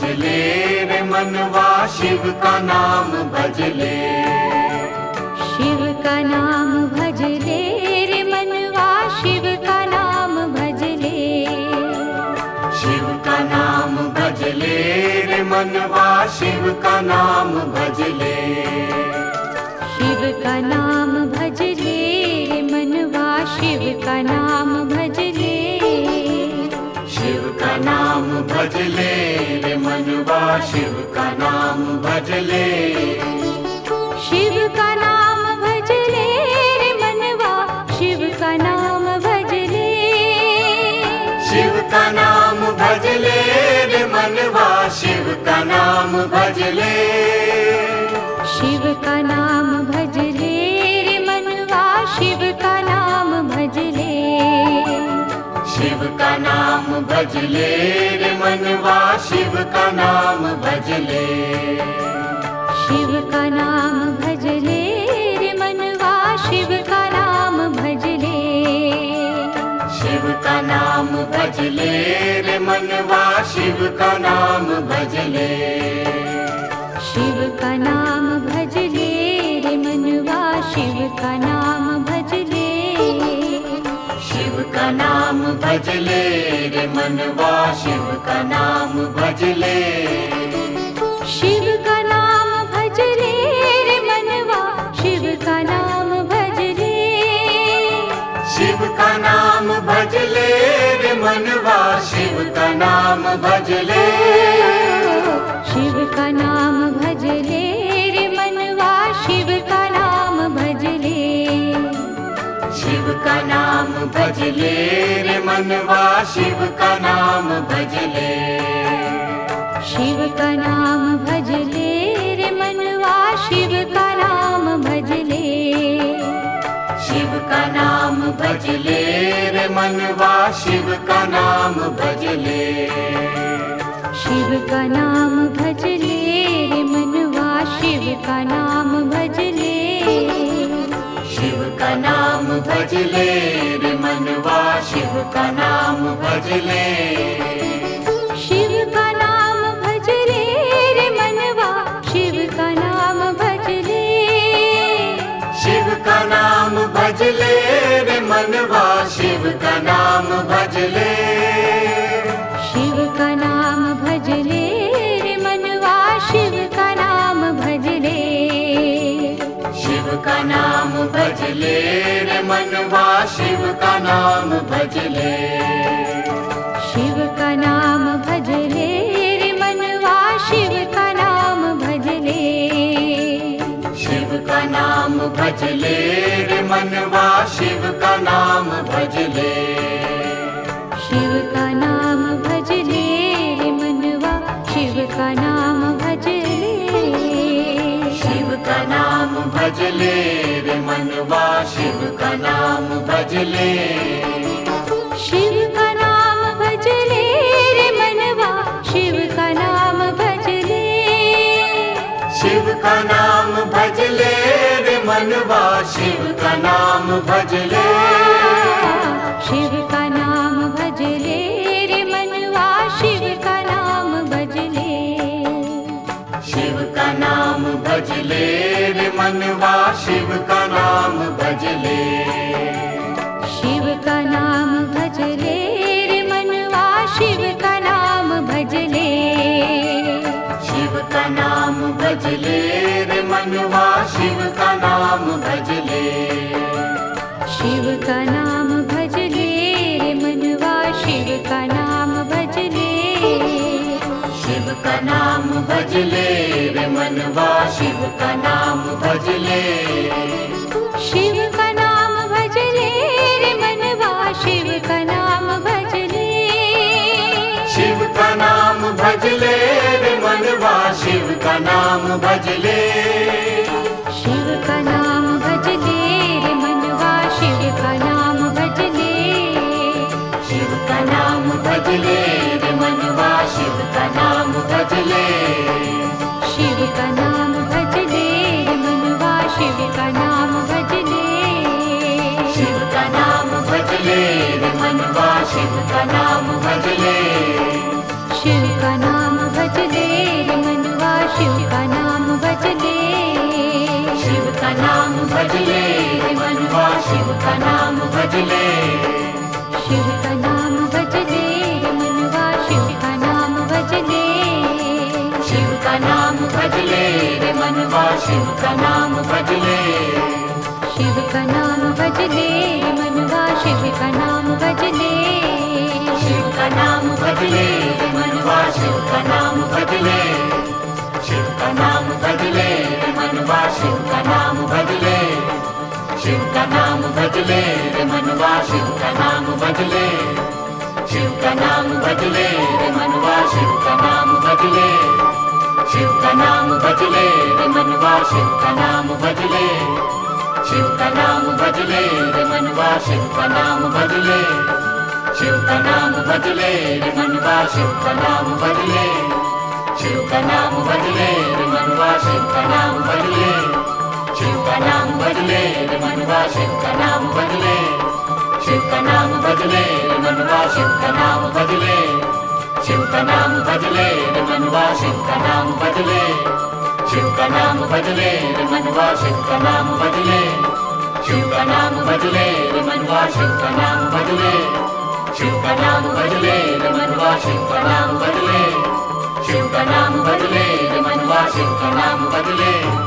भजले रे मनवा शिव का नाम भजले। शिव का नाम भजले रे मनवा शिव का नाम भजले। शिव का नाम भजले रे मनवा शिव का नाम भजले। शिव का नाम भजले रे मनवा शिव का नाम भजले। शिव का नाम भजले रे मनवा शिव का नाम भजले। शिव का नाम भजले रे मनवा शिव का नाम भजले। शिव का नाम भजले रे मनवा शिव का नाम भजले। शिव का नाम भजले रे मनवा शिव का नाम भजले। शिव का नाम भजले रे मनवा शिव का नाम भजले। शिव का नाम भजले रे मनवा शिव का नाम भजले। शिव का नाम भजले रे मनवा शिव का नाम भजले। शिव का नाम भजले रे मनवा शिव का नाम भजले। शिव का नाम भजले रे मनवा शिव का नाम भजले। शिव का नाम भजले रे मनवा शिव का नाम भजले। शिव का नाम भजले रे मनवा शिव का नाम भजले। शिव का नाम भजले रे मनवा शिव का नाम भजले। शिव का नाम भजले रे मनवा शिव का नाम भजले। शिव का नाम भजले रे मनवा शिव का नाम भजले। शिव का नाम भजले रे मनवा शिव का नाम भजले। शिव का नाम भजले रे मनवा शिव का नाम भजले। शिव का नाम भजले रे मनवा शिव का नाम भजले। शिव का नाम भजले रे मनवा शिव का नाम भजले। शिव का नाम भजले रे मनवा शिव का नाम भजले। शिव का नाम भजले रे मनवा शिव का नाम भजले। शिव का नाम भजले रे मनवा शिव का नाम भजले। शिव का नाम भजले रे मनवा शिव का नाम भजले। शिव का नाम भजले रे मनवा शिव का नाम भजले। शिव का नाम भजले रे मनवा शिव का नाम भजले। शिव का नाम भजले रे मनवा शिव का नाम भजले। शिव का नाम भजले रे मनवा शिव का नाम भजले। शिव का नाम भजले रे मनवा शिव का नाम भजले। शिव का नाम भजले रे मनवा शिव का नाम भजले। शिव का नाम भजले रे मनवा शिव का नाम भजले। शिव का नाम भजले रे मनवा शिव का नाम भजले। शिव का नाम भजले रे मनवा शिव का नाम भजले। शिव का नाम भजले रे मनवा शिव का नाम भजले। शिव का नाम भजले रे मनवा शिव का नाम भजले। शिव का नाम भजले रे मनवा शिव का नाम भजले। शिव का नाम भजले रे मनवा शिव का नाम भजले। शिव का नाम भजले रे मनवा शिव का नाम भजले। शिव का नाम भजले रे मनवा शिव का नाम भजले। शिव का नाम भजले रे मनवा शिव का नाम भजले। शिव का नाम भजले रे मनवा शिव का नाम भजले। शिव का नाम भजले शिव का नाम भजले शिव का नाम भजले रे मनवा शिव का नाम भजले शिव का नाम भजले रे मनवा शिव का नाम भजले शिव का नाम भजले रे मनवा शिव का नाम भजले शिव का नाम भजले रे मनवा शिव का नाम भजले शिव का नाम भजले रे मनवा शिव का नाम भजले शिव का नाम भजले रे मनवा शिव का नाम भजले शिव का नाम भजले रे मनवा शिव का नाम भजले शिव का नाम भजले रे मनवा शिव का नाम भजले शिव का नाम भजले रे मनवा शिव का नाम भजले शिव का नाम भजले रे मनवा शिव का नाम भजले शिव का नाम भजले रे मनवा शिव का नाम भजले शिव का नाम भजले रे मनवा शिव का नाम भजले शिव का नाम भजले रे मनवा शिव का नाम भजले शिव का नाम भजले रे मनवा शिव का नाम भजले शिव का नाम भजले रे मनवा शिव का नाम भजले शिव का नाम भजले रे मनवा शिव का नाम भजले शिव का नाम भजले रे मनवा शिव का नाम भजले शिव का नाम भजले रे मनवा शिव का नाम भजले